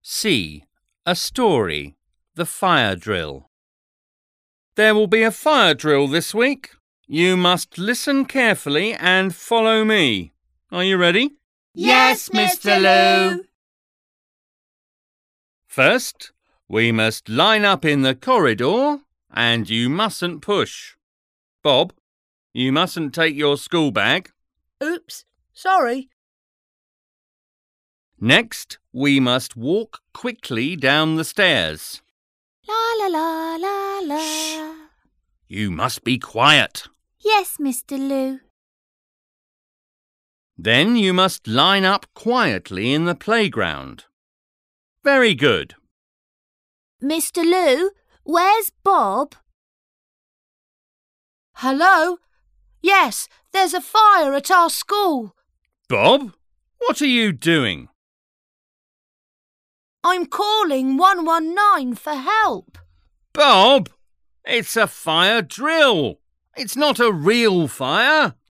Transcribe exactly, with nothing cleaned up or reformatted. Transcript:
C. A story. The fire drill. There will be a fire drill this week. You must listen carefully and follow me. Are you ready? Yes, Mister Lou. First, we must line up in the corridor and you mustn't push. Bob, you mustn't take your school bag. Oops, sorry. Next, we must walk quickly down the stairs. La la la la la. Shh. You must be quiet. Yes, Mister Lou. Then you must line up quietly in the playground. Very good. Mister Lou, where's Bob? Hello? Yes, there's a fire at our school. Bob, what are you doing? I'm calling one one nine for help. Bob, it's a fire drill. It's not a real fire.